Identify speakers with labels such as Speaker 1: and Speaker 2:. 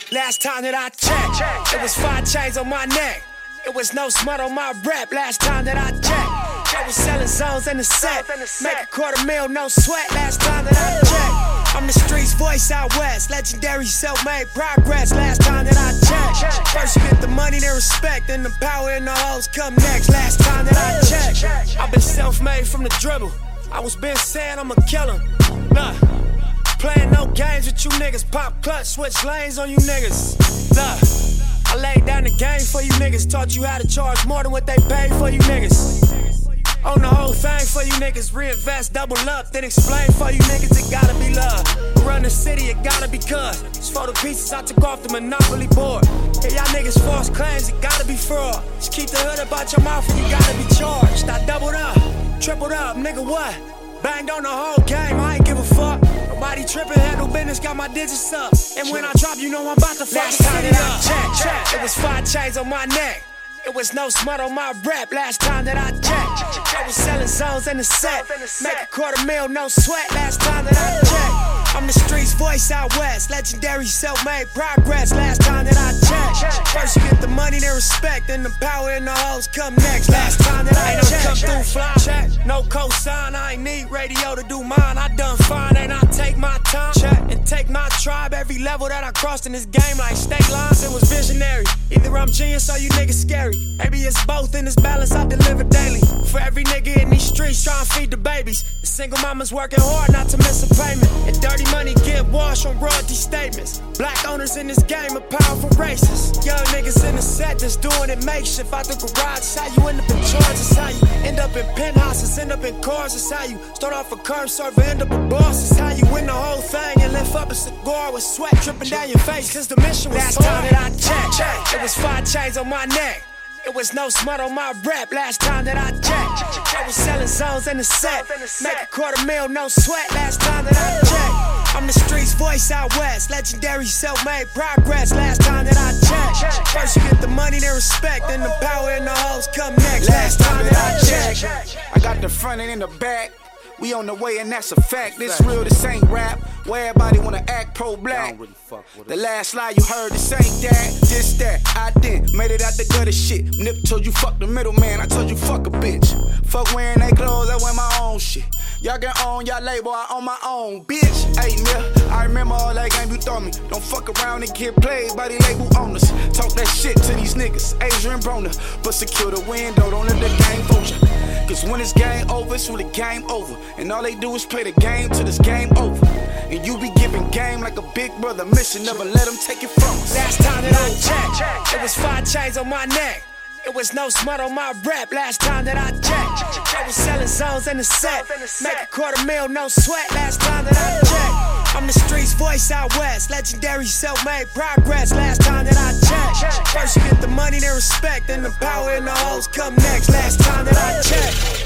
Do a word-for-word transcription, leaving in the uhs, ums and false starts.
Speaker 1: Last time that I checked, it was five chains on my neck. It was no smut on my rap. Last time that I checked, I was selling zones in the set. Make a quarter mil, no sweat. Last time that I checked, I'm the streets voice out west. Legendary self-made progress. Last time that I checked, first you get the money, then respect, then the power and the hoes come next. Last time that I checked, I've been self-made from the dribble. I was been saying I'ma kill him. Nah. Playing no games with you niggas. Pop clutch, switch lanes on you niggas. Look, I laid down the game for you niggas. Taught you how to charge more than what they paid for you niggas. Own the whole thing for you niggas. Reinvest, double up, then explain for you niggas. It gotta be love. Run the city, it gotta be cuz. It's for the pieces I took off the Monopoly board. Hey, y'all niggas false claims, it gotta be fraud. Just keep the hood about your mouth and you gotta be charged. I doubled up, tripled up, nigga what? Banged on the whole game, I ain't give a fuck. Nobody trippin', handle business, got my digits up. And when I drop, you know I'm about to fuck the city up. Check, check, it was five chains on my neck. It was no smut on my rap. Last time that I checked, I was selling zones in the set. Make a quarter mil, no sweat. Last time that I checked, I'm the streets voice out west. Legendary self-made progress. Last time that I checked, first you get the money, then respect, then the power and the hoes come next. Last time that I checked, come through fly. Check, no cosign, I ain't need radio to do mine. I done fine, and I take my time. Check, and take my tribe. Every level that I crossed in this game, like state lines, it was visionary. Either I'm genius or you niggas scary. Maybe it's both in this balance I deliver daily. For every nigga in these streets trying to feed the babies. The single mamas working hard not to miss a payment. And dirty money get washed on royalty statements. Black owners in this game are powerful racists. Young niggas in the set just doing it makeshift. Out the garage, it's how you end up in charge. It's how you end up in penthouses, end up in cars. It's how you start off a curb server, end up a boss. It's how you win the whole thing and lift up a cigar with sweat dripping down your face. Cause the mission was last time that I checked, it was five chains on my neck. It was no smut on my rap. Last time that I checked, I was selling zones in the set. Make a quarter mil, no sweat. Last time that I checked, I'm the streets voice out west. Legendary self-made progress. Last time that I checked, first you get the money, then respect, then the power and the hoes come next. Last time that I checked,
Speaker 2: I got the front and in the back. We on the way and that's a fact. This real, this ain't rap. Where everybody wanna act pro-black. Really the last lie you heard, this ain't that, this that. I did, made it out the gutter shit. Nip told you fuck the middleman, I told you fuck a bitch. Fuck wearing they clothes, I wear my own shit. Y'all can own y'all label, I own my own, bitch. Hey, nigga, I remember all that game you throw me. Don't fuck around and get played by the label owners. Talk that shit to these niggas, Adrian Broner. But secure the window, don't let the game fool ya. Cause when it's game over, it's when the game over. And all they do is play the game till this game over. And you be giving game like a big brother mission. Never let them take it from us.
Speaker 1: Last time that I checked, it was five chains on my neck. It was no smut on my rap. Last time that I checked, I was selling zones in the set. Make a quarter mil, no sweat. Last time that I checked, I'm the streets voice out west. Legendary self-made progress. Last time that I checked, first you get the money, then respect, then the power and the hoes come next. Last time that I checked.